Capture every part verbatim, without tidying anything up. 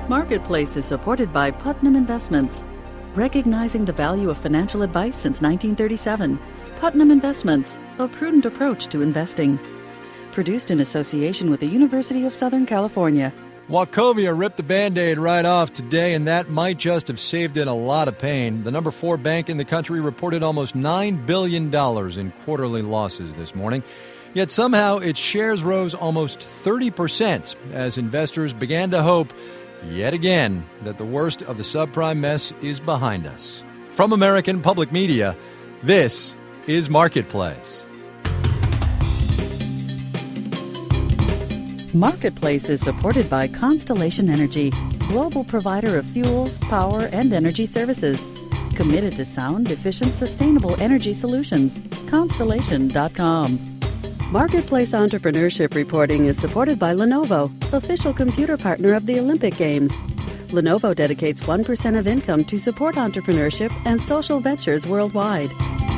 Marketplace is supported by Putnam Investments. Recognizing the value of financial advice since nineteen thirty-seven, Putnam Investments, a prudent approach to investing. Produced in association with the University of Southern California. Wachovia ripped the Band-Aid right off today, and that might just have saved it a lot of pain. The number four bank in the country reported almost nine billion dollars in quarterly losses this morning. Yet somehow its shares rose almost thirty percent as investors began to hope, yet again, that the worst of the subprime mess is behind us. From American Public Media, this is Marketplace. Marketplace is supported by Constellation Energy, global provider of fuels, power, and energy services. Committed to sound, efficient, sustainable energy solutions. Constellation dot com. Marketplace Entrepreneurship Reporting is supported by Lenovo, official computer partner of the Olympic Games. Lenovo dedicates one percent of income to support entrepreneurship and social ventures worldwide.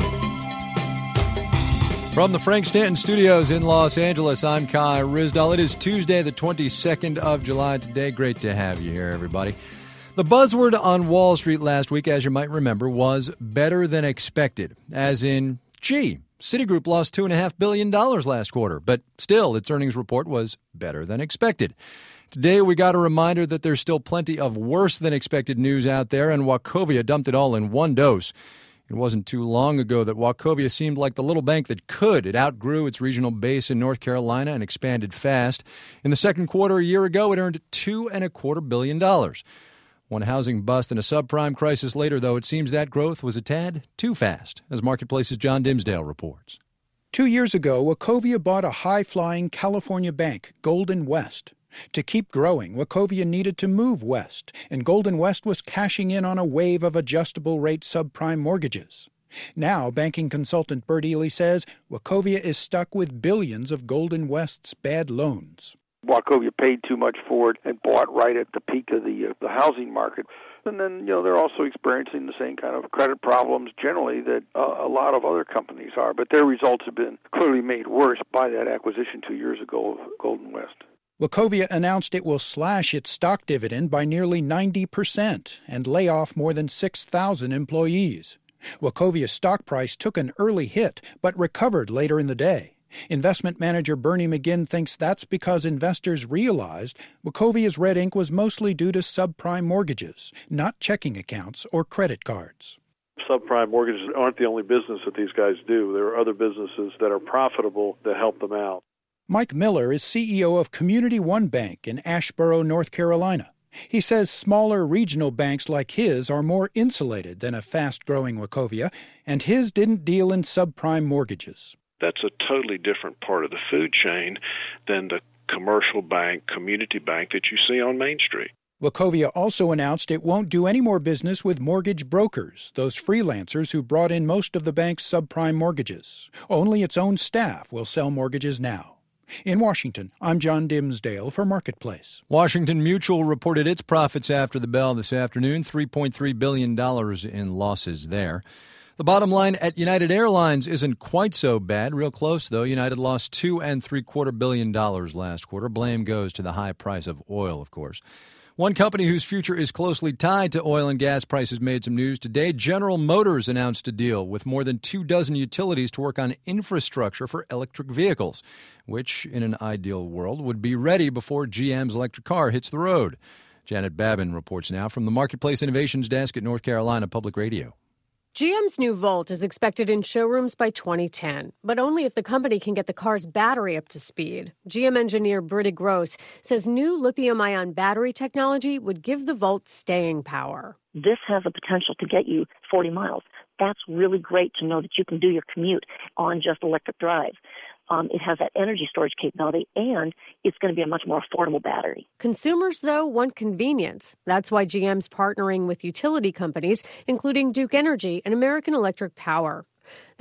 From the Frank Stanton Studios in Los Angeles, I'm Kai Ryssdal. It is Tuesday, the twenty-second of July today. Great to have you here, everybody. The buzzword on Wall Street last week, as you might remember, was better than expected, as in, gee, Citigroup lost two point five billion dollars last quarter, but still, its earnings report was better than expected. Today, we got a reminder that there's still plenty of worse than expected news out there, and Wachovia dumped it all in one dose. It wasn't too long ago that Wachovia seemed like the little bank that could. It outgrew its regional base in North Carolina and expanded fast. In the second quarter a year ago, it earned two and a quarter billion dollars. One housing bust and a subprime crisis later, though, it seems that growth was a tad too fast, as Marketplace's John Dimsdale reports. Two years ago, Wachovia bought a high-flying California bank, Golden West. To keep growing, Wachovia needed to move west, and Golden West was cashing in on a wave of adjustable-rate subprime mortgages. Now, banking consultant Bert Ely says Wachovia is stuck with billions of Golden West's bad loans. Wachovia paid too much for it and bought right at the peak of the uh, the housing market. And then, you know, they're also experiencing the same kind of credit problems generally that uh, a lot of other companies are. But their results have been clearly made worse by that acquisition two years ago of Golden West. Wachovia announced it will slash its stock dividend by nearly ninety percent and lay off more than six thousand employees. Wachovia's stock price took an early hit, but recovered later in the day. Investment manager Bernie McGinn thinks that's because investors realized Wachovia's red ink was mostly due to subprime mortgages, not checking accounts or credit cards. Subprime mortgages aren't the only business that these guys do. There are other businesses that are profitable that help them out. Mike Miller is C E O of Community One Bank in Asheboro, North Carolina. He says smaller regional banks like his are more insulated than a fast-growing Wachovia, and his didn't deal in subprime mortgages. That's a totally different part of the food chain than the commercial bank, community bank that you see on Main Street. Wachovia also announced it won't do any more business with mortgage brokers, those freelancers who brought in most of the bank's subprime mortgages. Only its own staff will sell mortgages now. In Washington, I'm John Dimsdale for Marketplace. Washington Mutual reported its profits after the bell this afternoon, three point three billion dollars in losses there. The bottom line at United Airlines isn't quite so bad. Real close, though. United lost two and three quarter billion dollars last quarter. Blame goes to the high price of oil, of course. One company whose future is closely tied to oil and gas prices made some news today. General Motors announced a deal with more than two dozen utilities to work on infrastructure for electric vehicles, which, in an ideal world, would be ready before G M's electric car hits the road. Janet Babin reports now from the Marketplace Innovations Desk at North Carolina Public Radio. G M's new Volt is expected in showrooms by twenty ten, but only if the company can get the car's battery up to speed. G M engineer Britta Gross says new lithium-ion battery technology would give the Volt staying power. This has the potential to get you forty miles. That's really great to know that you can do your commute on just electric drive. Um, it has that energy storage capability, and it's going to be a much more affordable battery. Consumers, though, want convenience. That's why G M's partnering with utility companies, including Duke Energy and American Electric Power.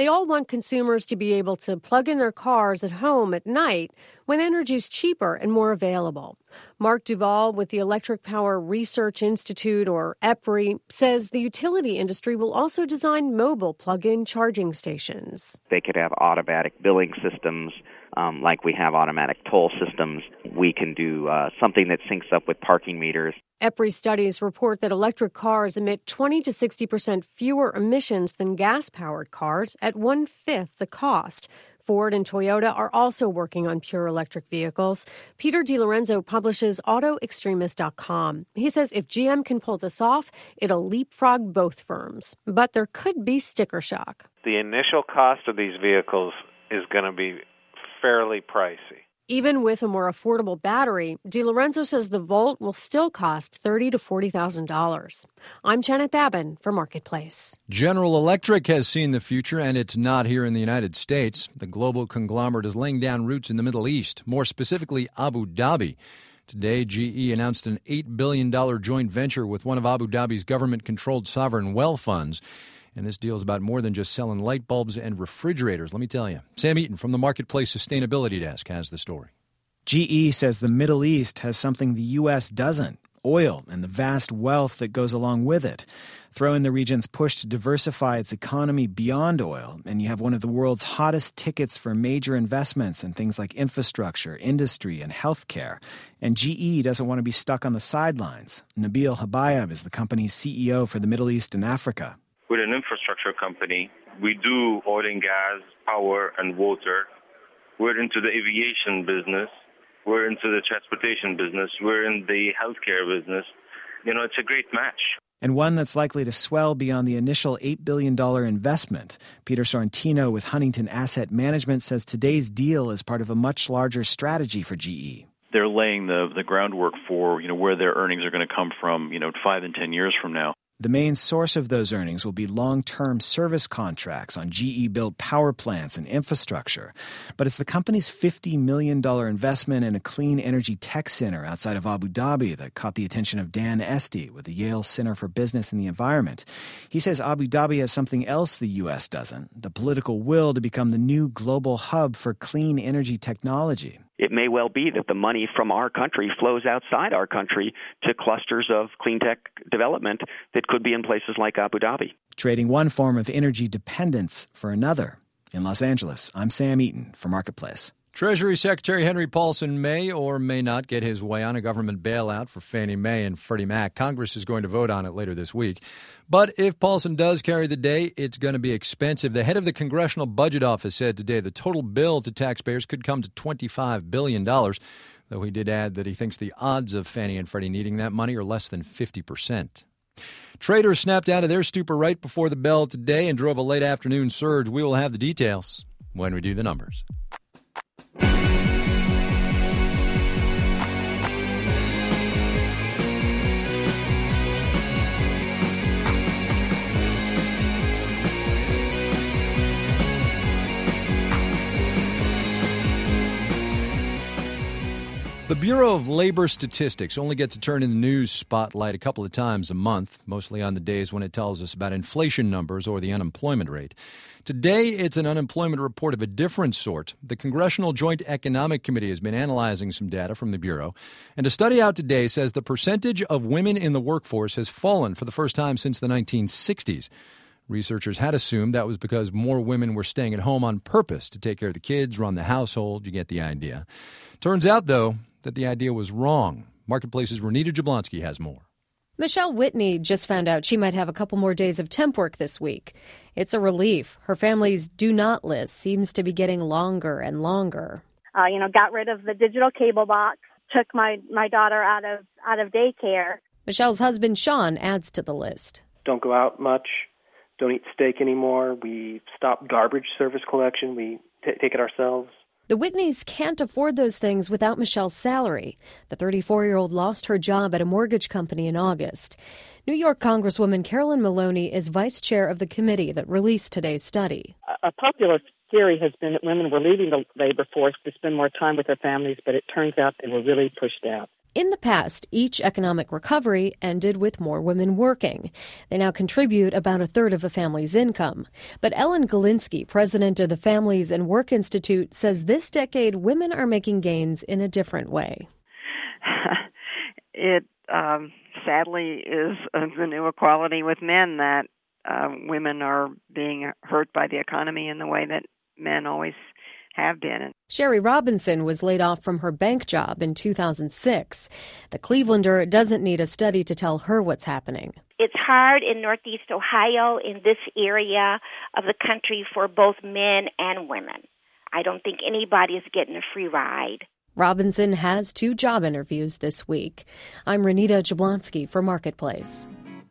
They all want consumers to be able to plug in their cars at home at night when energy's cheaper and more available. Mark Duval with the Electric Power Research Institute, or EPRI, says the utility industry will also design mobile plug-in charging stations. They could have automatic billing systems, um, like we have automatic toll systems. We can do uh, something that syncs up with parking meters. EPRI studies report that electric cars emit twenty to sixty percent fewer emissions than gas-powered cars at one-fifth the cost. Ford and Toyota are also working on pure electric vehicles. Peter DiLorenzo publishes auto extremist dot com. He says if G M can pull this off, it'll leapfrog both firms. But there could be sticker shock. The initial cost of these vehicles is going to be fairly pricey. Even with a more affordable battery, DiLorenzo says the Volt will still cost thirty thousand to forty thousand dollars. I'm Janet Babin for Marketplace. General Electric has seen the future, and it's not here in the United States. The global conglomerate is laying down roots in the Middle East, more specifically Abu Dhabi. Today, G E announced an eight billion dollars joint venture with one of Abu Dhabi's government-controlled sovereign wealth funds. And this deal is about more than just selling light bulbs and refrigerators, let me tell you. Sam Eaton from the Marketplace Sustainability Desk has the story. G E says the Middle East has something the U S doesn't: oil and the vast wealth that goes along with it. Throw in the region's push to diversify its economy beyond oil, and you have one of the world's hottest tickets for major investments in things like infrastructure, industry, and healthcare. And G E doesn't want to be stuck on the sidelines. Nabil Habayeb is the company's C E O for the Middle East and Africa. We're an infrastructure company. We do oil and gas, power, and water. We're into the aviation business. We're into the transportation business. We're in the healthcare business. You know, it's a great match. And one that's likely to swell beyond the initial eight billion dollars investment. Peter Sorrentino with Huntington Asset Management says today's deal is part of a much larger strategy for G E. They're laying the, the groundwork for, you know, where their earnings are going to come from, you know, five and ten years from now. The main source of those earnings will be long-term service contracts on G E-built power plants and infrastructure. But it's the company's fifty million dollars investment in a clean energy tech center outside of Abu Dhabi that caught the attention of Dan Esty with the Yale Center for Business and the Environment. He says Abu Dhabi has something else the U S doesn't: the political will to become the new global hub for clean energy technology. It may well be that the money from our country flows outside our country to clusters of clean tech development that could be in places like Abu Dhabi. Trading one form of energy dependence for another. In Los Angeles, I'm Sam Eaton for Marketplace. Treasury Secretary Henry Paulson may or may not get his way on a government bailout for Fannie Mae and Freddie Mac. Congress is going to vote on it later this week. But if Paulson does carry the day, it's going to be expensive. The head of the Congressional Budget Office said today the total bill to taxpayers could come to twenty-five billion dollars, though he did add that he thinks the odds of Fannie and Freddie needing that money are less than fifty percent. Traders snapped out of their stupor right before the bell today and drove a late afternoon surge. We will have the details when we do the numbers. The Bureau of Labor Statistics only gets a turn in the news spotlight a couple of times a month, mostly on the days when it tells us about inflation numbers or the unemployment rate. Today, it's an unemployment report of a different sort. The Congressional Joint Economic Committee has been analyzing some data from the Bureau, and a study out today says the percentage of women in the workforce has fallen for the first time since the nineteen sixties. Researchers had assumed that was because more women were staying at home on purpose to take care of the kids, run the household. You get the idea. Turns out, though, that the idea was wrong. Marketplace's Renita Jablonski has more. Michelle Whitney just found out she might have a couple more days of temp work this week. It's a relief. Her family's do not list seems to be getting longer and longer. Uh, you know, got rid of the digital cable box, took my, my daughter out of out of daycare. Michelle's husband, Sean, adds to the list. Don't go out much. Don't eat steak anymore. We stopped garbage service collection. We t- take it ourselves. The Whitneys can't afford those things without Michelle's salary. The thirty-four-year-old lost her job at a mortgage company in August. New York Congresswoman Carolyn Maloney is vice chair of the committee that released today's study. A populist theory has been that women were leaving the labor force to spend more time with their families, but it turns out they were really pushed out. In the past, each economic recovery ended with more women working. They now contribute about a third of a family's income. But Ellen Galinsky, president of the Families and Work Institute, says this decade women are making gains in a different way. It um, sadly is the new equality with men that uh, women are being hurt by the economy in the way that men always have been. Sherry Robinson was laid off from her bank job in two thousand six. The Clevelander doesn't need a study to tell her what's happening. It's hard in Northeast Ohio, in this area of the country, for both men and women. I don't think anybody is getting a free ride. Robinson has two job interviews this week. I'm Renita Jablonski for Marketplace.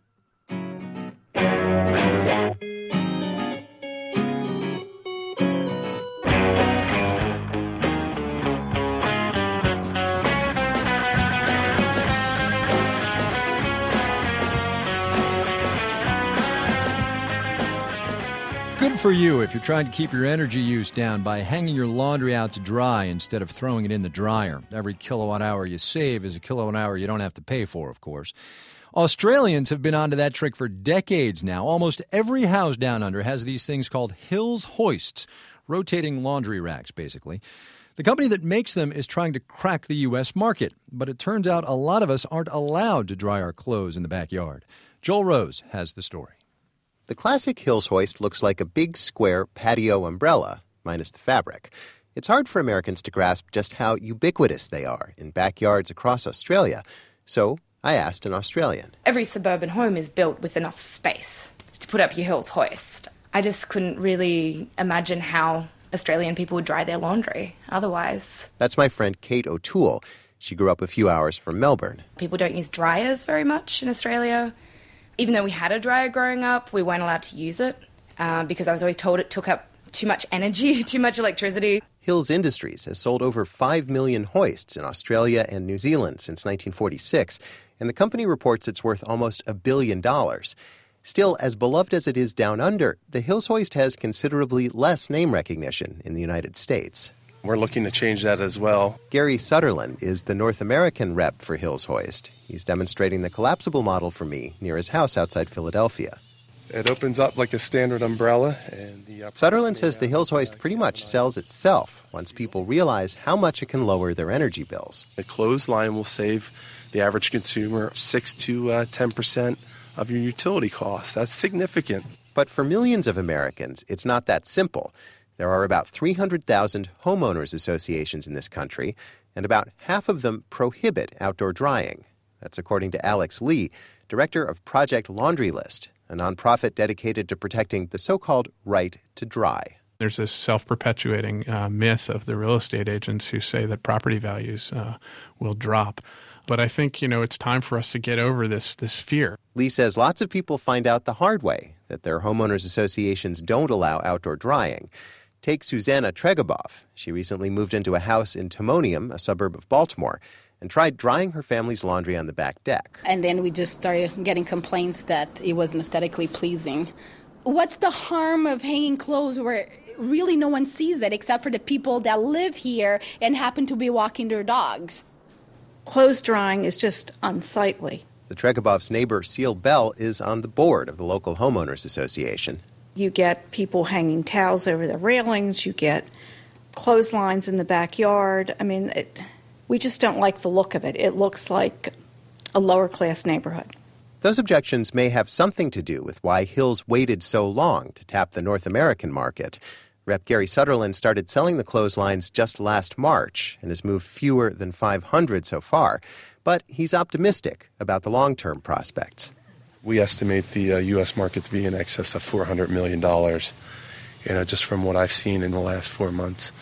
Good for you if you're trying to keep your energy use down by hanging your laundry out to dry instead of throwing it in the dryer. Every kilowatt hour you save is a kilowatt hour you don't have to pay for, of course. Australians have been onto that trick for decades now. Almost every house down under has these things called Hills hoists, rotating laundry racks, basically. The company that makes them is trying to crack the U S market, but it turns out a lot of us aren't allowed to dry our clothes in the backyard. Joel Rose has the story. The classic Hills hoist looks like a big square patio umbrella, minus the fabric. It's hard for Americans to grasp just how ubiquitous they are in backyards across Australia. So I asked an Australian. Every suburban home is built with enough space to put up your Hills hoist. I just couldn't really imagine how Australian people would dry their laundry otherwise. That's my friend Kate O'Toole. She grew up a few hours from Melbourne. People don't use dryers very much in Australia. Even though we had a dryer growing up, we weren't allowed to use it uh, because I was always told it took up too much energy, too much electricity. Hills Industries has sold over five million hoists in Australia and New Zealand since nineteen forty-six, and the company reports it's worth almost a billion dollars. Still, as beloved as it is down under, the Hills hoist has considerably less name recognition in the United States. We're looking to change that as well. Gary Sutherland is the North American rep for Hills hoist. He's demonstrating the collapsible model for me near his house outside Philadelphia. It opens up like a standard umbrella. And the Sutherland says the Hills hoist pretty much sells itself once people realize how much it can lower their energy bills. The clothesline will save the average consumer six to ten percent of your utility costs. That's significant. But for millions of Americans, it's not that simple. There are about three hundred thousand homeowners associations in this country, and about half of them prohibit outdoor drying. That's according to Alex Lee, director of Project Laundry List, a nonprofit dedicated to protecting the so-called right to dry. There's this self-perpetuating uh, myth of the real estate agents who say that property values uh, will drop. But I think, you know, it's time for us to get over this this fear. Lee says lots of people find out the hard way that their homeowners associations don't allow outdoor drying. Take Susanna Tregobov. She recently moved into a house in Timonium, a suburb of Baltimore, and tried drying her family's laundry on the back deck. And then we just started getting complaints that it wasn't aesthetically pleasing. What's the harm of hanging clothes where really no one sees it except for the people that live here and happen to be walking their dogs? Clothes drying is just unsightly. The Tregobov's neighbor, Seal Bell, is on the board of the local homeowners association. You get people hanging towels over the railings. You get clotheslines in the backyard. I mean, it, we just don't like the look of it. It looks like a lower-class neighborhood. Those objections may have something to do with why Hills waited so long to tap the North American market. Rep Gary Sutherland started selling the clotheslines just last March and has moved fewer than five hundred so far. But he's optimistic about the long-term prospects. We estimate the uh, U S market to be in excess of four hundred million dollars. You know, just from what I've seen in the last four months,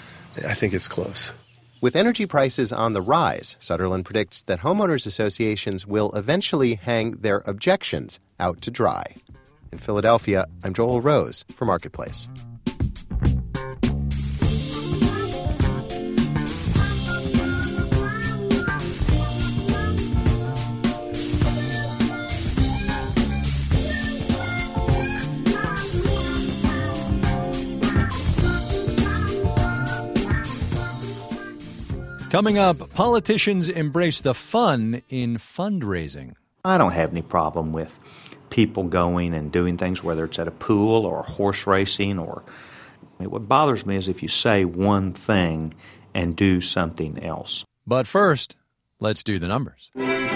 I think it's close. With energy prices on the rise, Sutherland predicts that homeowners associations will eventually hang their objections out to dry. In Philadelphia, I'm Joel Rose for Marketplace. Coming up, politicians embrace the fun in fundraising. I don't have any problem with people going and doing things, whether it's at a pool or horse racing. Or I mean, what bothers me is if you say one thing and do something else. But first, let's do the numbers.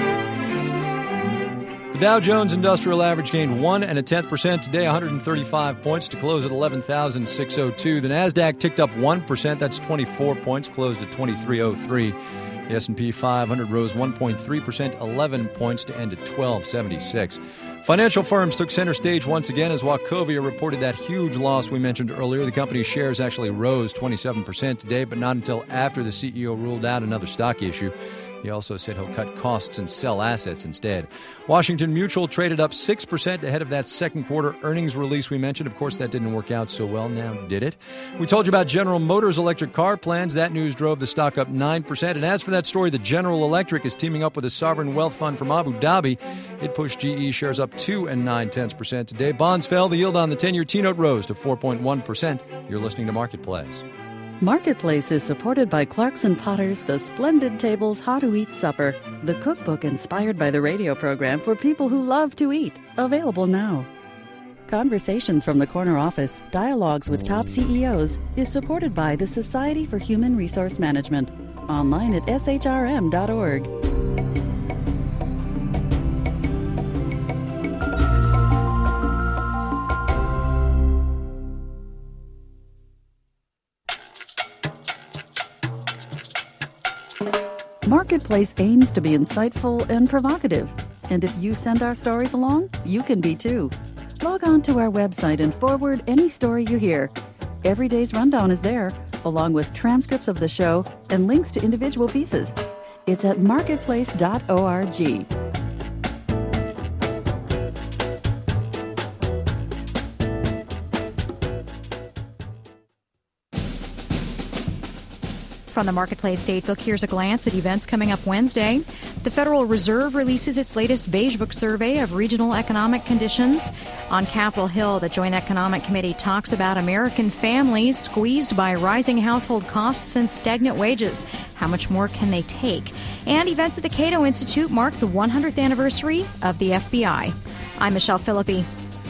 The Dow Jones Industrial Average gained one and a tenth percent today, one hundred thirty-five points to close at eleven thousand six hundred two. The Nasdaq ticked up one percent, that's twenty-four points, closed at twenty-three oh three. The S and P five hundred rose one point three percent, eleven points to end at twelve seventy-six. Financial firms took center stage once again as Wachovia reported that huge loss we mentioned earlier. The company's shares actually rose twenty-seven percent today, but not until after the C E O ruled out another stock issue. He also said he'll cut costs and sell assets instead. Washington Mutual traded up six percent ahead of that second quarter earnings release we mentioned. Of course, that didn't work out so well. Now, did it? We told you about General Motors electric car plans. That news drove the stock up nine percent. And as for that story, the General Electric is teaming up with a sovereign wealth fund from Abu Dhabi. It pushed G E shares up two and nine tenths percent today. Bonds fell. The yield on the ten-year T-note rose to four point one percent. You're listening to Marketplace. Marketplace is supported by Clarkson Potter's The Splendid Table's How to Eat Supper, the cookbook inspired by the radio program for people who love to eat. Available now. Conversations from the Corner Office, Dialogues with Top C E Os is supported by the Society for Human Resource Management. Online at s h r m dot org. Marketplace aims to be insightful and provocative. And if you send our stories along, you can be too. Log on to our website and forward any story you hear. Every day's rundown is there, along with transcripts of the show and links to individual pieces. It's at marketplace dot org. From the Marketplace Datebook, here's a glance at events coming up Wednesday. The Federal Reserve releases its latest Beige Book survey of regional economic conditions. On Capitol Hill, the Joint Economic Committee talks about American families squeezed by rising household costs and stagnant wages. How much more can they take? And events at the Cato Institute mark the one hundredth anniversary of the F B I. I'm Michelle Philippi.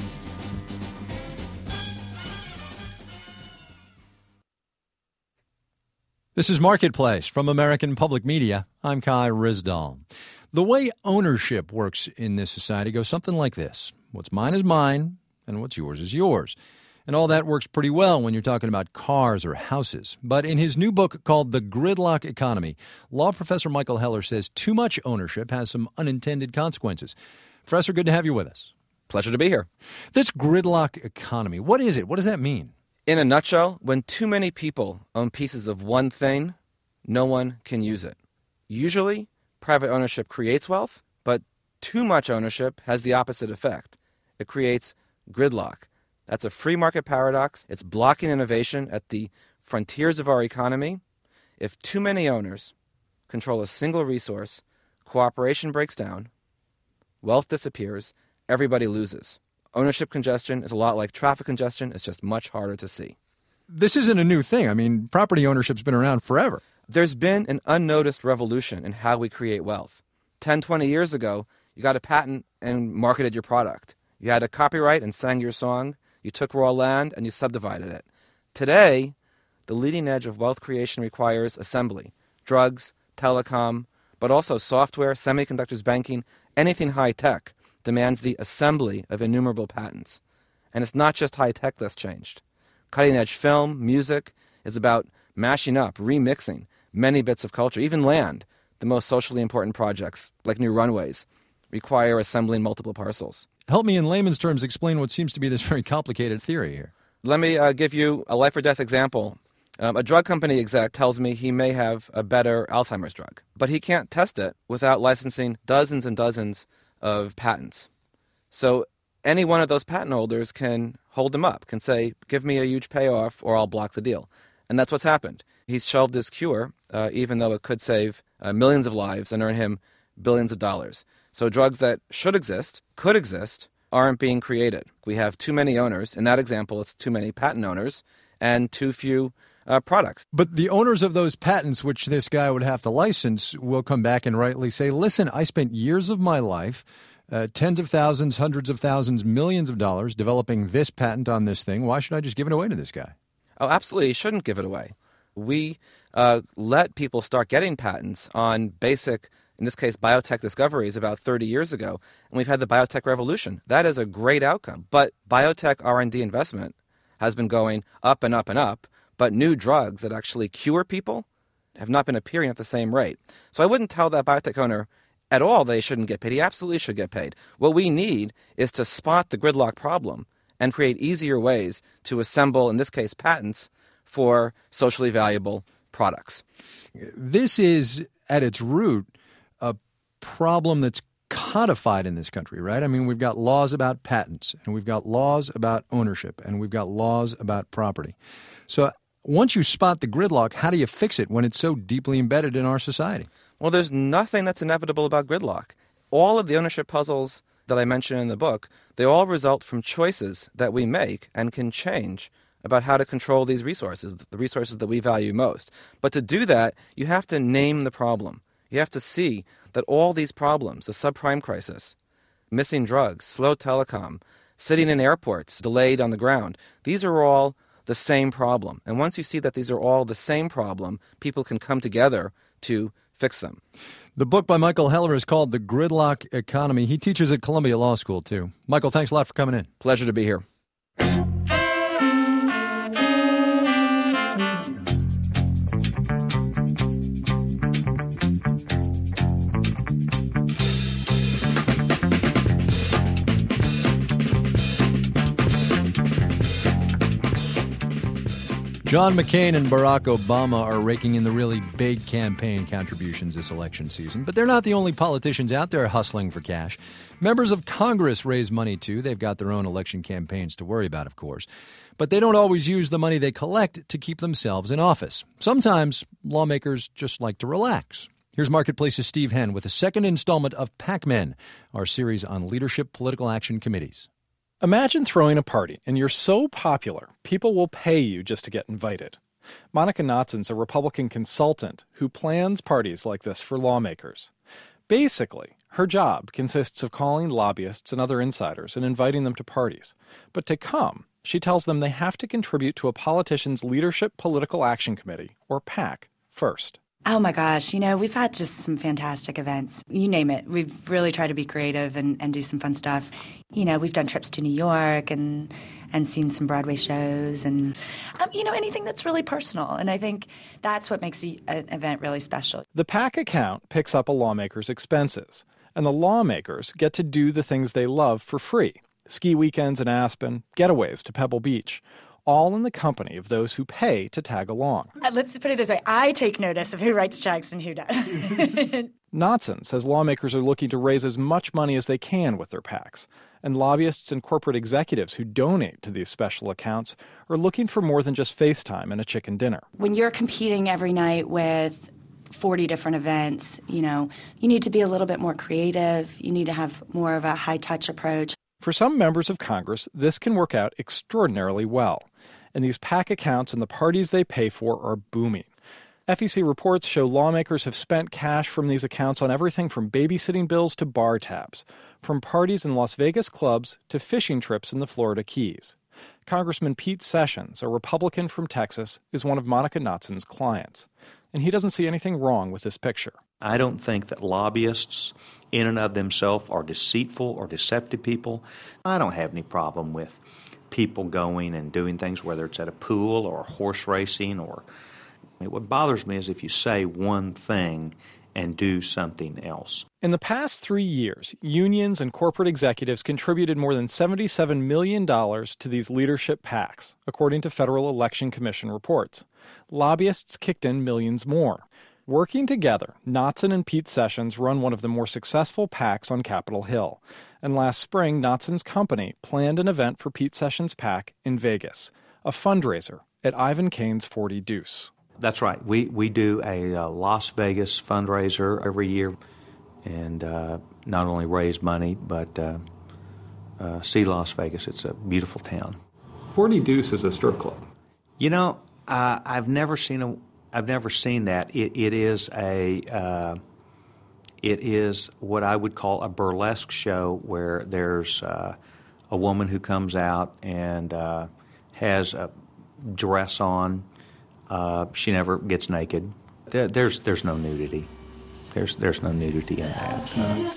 This is Marketplace from American Public Media. I'm Kai Ryssdal. The way ownership works in this society goes something like this. What's mine is mine, and what's yours is yours. And all that works pretty well when you're talking about cars or houses. But in his new book called The Gridlock Economy, law professor Michael Heller says too much ownership has some unintended consequences. Professor, good to have you with us. Pleasure to be here. This gridlock economy, what is it? What does that mean? In a nutshell, when too many people own pieces of one thing, no one can use it. Usually, private ownership creates wealth, but too much ownership has the opposite effect. It creates gridlock. That's a free market paradox. It's blocking innovation at the frontiers of our economy. If too many owners control a single resource, cooperation breaks down, wealth disappears, everybody loses. Ownership congestion is a lot like traffic congestion. It's just much harder to see. This isn't a new thing. I mean, property ownership's been around forever. There's been an unnoticed revolution in how we create wealth. ten, twenty years ago, you got a patent and marketed your product. You had a copyright and sang your song. You took raw land and you subdivided it. Today, the leading edge of wealth creation requires assembly, drugs, telecom, but also software, semiconductors, banking, anything high-tech demands the assembly of innumerable patents. And it's not just high-tech that's changed. Cutting-edge film, music, is about mashing up, remixing many bits of culture. Even land, the most socially important projects, like new runways, require assembling multiple parcels. Help me in layman's terms explain what seems to be this very complicated theory here. Let me uh, give you a life-or-death example. Um, a drug company exec tells me he may have a better Alzheimer's drug, but he can't test it without licensing dozens and dozens of patents. So any one of those patent holders can hold him up, can say, give me a huge payoff or I'll block the deal. And that's what's happened. He's shelved his cure, uh, even though it could save uh, millions of lives and earn him billions of dollars. So drugs that should exist, could exist, aren't being created. We have too many owners. In that example, it's too many patent owners and too few uh, products. But the owners of those patents, which this guy would have to license, will come back and rightly say, listen, I spent years of my life, uh, tens of thousands, hundreds of thousands, millions of dollars developing this patent on this thing. Why should I just give it away to this guy? Oh, absolutely. You shouldn't give it away. We uh, let people start getting patents on basic, in this case, biotech discoveries about thirty years ago, and we've had the biotech revolution. That is a great outcome. But biotech R and D investment has been going up and up and up, but new drugs that actually cure people have not been appearing at the same rate. So I wouldn't tell that biotech owner at all they shouldn't get paid. He absolutely should get paid. What we need is to spot the gridlock problem and create easier ways to assemble, in this case, patents for socially valuable products. This is, at its root, a problem that's codified in this country, right? I mean, we've got laws about patents, and we've got laws about ownership, and we've got laws about property. So once you spot the gridlock, how do you fix it when it's so deeply embedded in our society? Well, there's nothing that's inevitable about gridlock. All of the ownership puzzles that I mentioned in the book, they all result from choices that we make and can change about how to control these resources, the resources that we value most. But to do that, you have to name the problem. You have to see that all these problems, the subprime crisis, missing drugs, slow telecom, sitting in airports, delayed on the ground, these are all the same problem. And once you see that these are all the same problem, people can come together to fix them. The book by Michael Heller is called The Gridlock Economy. He teaches at Columbia Law School, too. Michael, thanks a lot for coming in. Pleasure to be here. John McCain and Barack Obama are raking in the really big campaign contributions this election season. But they're not the only politicians out there hustling for cash. Members of Congress raise money, too. They've got their own election campaigns to worry about, of course. But they don't always use the money they collect to keep themselves in office. Sometimes lawmakers just like to relax. Here's Marketplace's Steve Henn with the second installment of PAC-Men, our series on leadership political action committees. Imagine throwing a party, and you're so popular, people will pay you just to get invited. Monica Knotsen's a Republican consultant who plans parties like this for lawmakers. Basically, her job consists of calling lobbyists and other insiders and inviting them to parties. But to come, she tells them they have to contribute to a politician's Leadership Political Action Committee, or PAC, first. Oh my gosh, you know, we've had just some fantastic events. You name it. We've really tried to be creative and, and do some fun stuff. You know, we've done trips to New York and and seen some Broadway shows and, um, you know, anything that's really personal. And I think that's what makes a, an event really special. The PAC account picks up a lawmaker's expenses, and the lawmakers get to do the things they love for free. Ski weekends in Aspen, getaways to Pebble Beach, all in the company of those who pay to tag along. Uh, let's put it this way. I take notice of who writes checks and who doesn't. Knotsen says lawmakers are looking to raise as much money as they can with their PACs, and lobbyists and corporate executives who donate to these special accounts are looking for more than just FaceTime and a chicken dinner. When you're competing every night with forty different events, you know, you need to be a little bit more creative. You need to have more of a high-touch approach. For some members of Congress, this can work out extraordinarily well. And these PAC accounts and the parties they pay for are booming. F E C reports show lawmakers have spent cash from these accounts on everything from babysitting bills to bar tabs, from parties in Las Vegas clubs to fishing trips in the Florida Keys. Congressman Pete Sessions, a Republican from Texas, is one of Monica Knotsen's clients. And he doesn't see anything wrong with this picture. I don't think that lobbyists in and of themselves are deceitful or deceptive people. I don't have any problem with people going and doing things, whether it's at a pool or horse racing. Or I mean, what bothers me is if you say one thing and do something else. In the past three years, unions and corporate executives contributed more than seventy-seven million dollars to these leadership PACs, according to Federal Election Commission reports. Lobbyists kicked in millions more. Working together, Knotsen and Pete Sessions run one of the more successful PACs on Capitol Hill. And last spring, Knotsen's company planned an event for Pete Sessions' PAC in Vegas, a fundraiser at Ivan Kane's forty Deuce. That's right. We we do a uh, Las Vegas fundraiser every year, and uh, not only raise money, but uh, uh, see Las Vegas. It's a beautiful town. forty Deuce is a strip club. You know, Uh, I've never seen a. I've never seen that. It, it is a. Uh, it is what I would call a burlesque show where there's uh, a woman who comes out and uh, has a dress on. Uh, she never gets naked. There, there's there's no nudity. There's there's no nudity in that. Uh,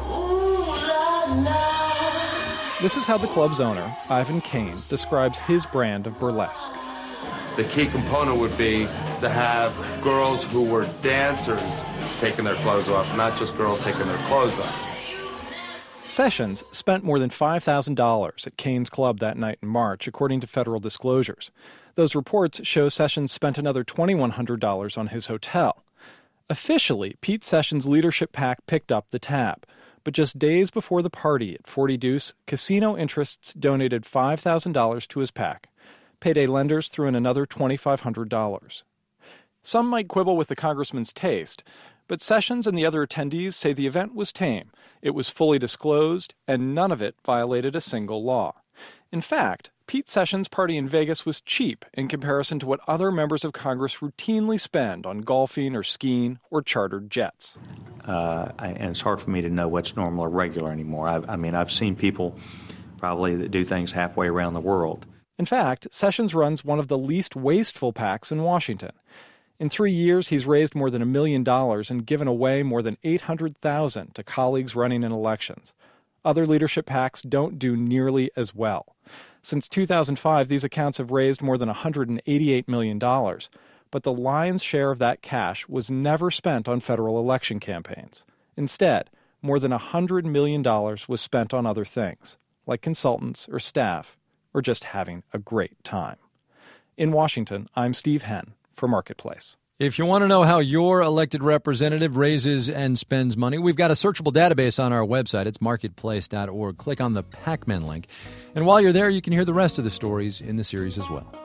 This is how the club's owner, Ivan Kane, describes his brand of burlesque. The key component would be to have girls who were dancers taking their clothes off, not just girls taking their clothes off. Sessions spent more than five thousand dollars at Kane's club that night in March, according to federal disclosures. Those reports show Sessions spent another two thousand one hundred dollars on his hotel. Officially, Pete Sessions' leadership PAC picked up the tab. But just days before the party at Forty Deuce, casino interests donated five thousand dollars to his PAC. Payday lenders threw in another two thousand five hundred dollars. Some might quibble with the congressman's taste, but Sessions and the other attendees say the event was tame, it was fully disclosed, and none of it violated a single law. In fact, Pete Sessions' party in Vegas was cheap in comparison to what other members of Congress routinely spend on golfing or skiing or chartered jets. Uh, and it's hard for me to know what's normal or regular anymore. I, I mean, I've seen people probably that do things halfway around the world. In fact, Sessions runs one of the least wasteful PACs in Washington. In three years, he's raised more than a million dollars and given away more than eight hundred thousand dollars to colleagues running in elections. Other leadership PACs don't do nearly as well. Since two thousand five, these accounts have raised more than one hundred eighty-eight million dollars, but the lion's share of that cash was never spent on federal election campaigns. Instead, more than one hundred million dollars was spent on other things, like consultants or staff, or just having a great time. In Washington, I'm Steve Henn for Marketplace. If you want to know how your elected representative raises and spends money, we've got a searchable database on our website. It's marketplace dot org. Click on the PacMen link. And while you're there, you can hear the rest of the stories in the series as well.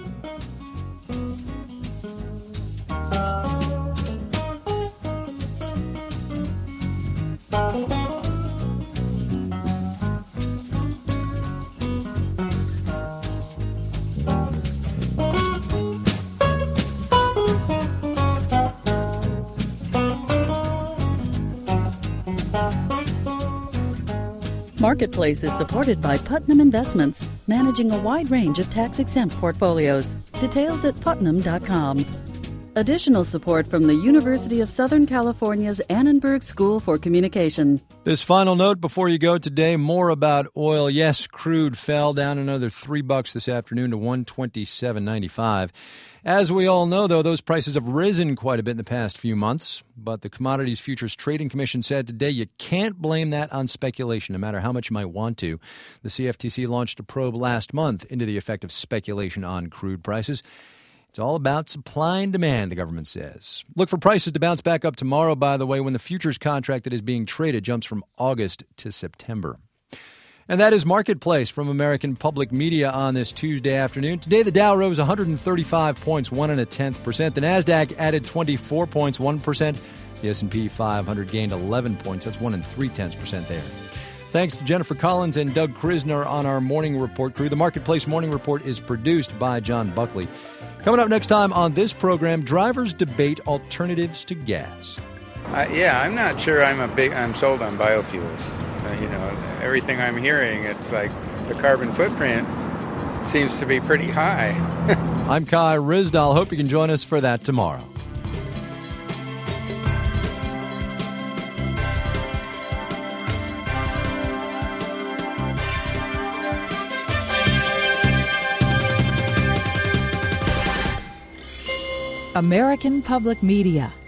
Marketplace is supported by Putnam Investments, managing a wide range of tax-exempt portfolios. Details at putnam dot com. Additional support from the University of Southern California's Annenberg School for Communication. This final note before you go today, more about oil. Yes, crude fell down another three bucks this afternoon to one twenty-seven ninety-five. As we all know, though, those prices have risen quite a bit in the past few months. But the Commodities Futures Trading Commission said today you can't blame that on speculation, no matter how much you might want to. The C F T C launched a probe last month into the effect of speculation on crude prices. It's all about supply and demand, the government says. Look for prices to bounce back up tomorrow, by the way, when the futures contract that is being traded jumps from August to September. And that is Marketplace from American Public Media on this Tuesday afternoon. Today, the Dow rose one hundred thirty-five points, one and a tenth percent. The Nasdaq added twenty-four points, one percent. The S and P five hundred gained eleven points. That's one and three tenths percent there. Thanks to Jennifer Collins and Doug Krisner on our Morning Report crew. The Marketplace Morning Report is produced by John Buckley. Coming up next time on this program, drivers debate alternatives to gas. Uh, yeah, I'm not sure I'm a big. I'm sold on biofuels. Uh, you know, everything I'm hearing, it's like the carbon footprint seems to be pretty high. I'm Kai Ryssdal. Hope you can join us for that tomorrow. American Public Media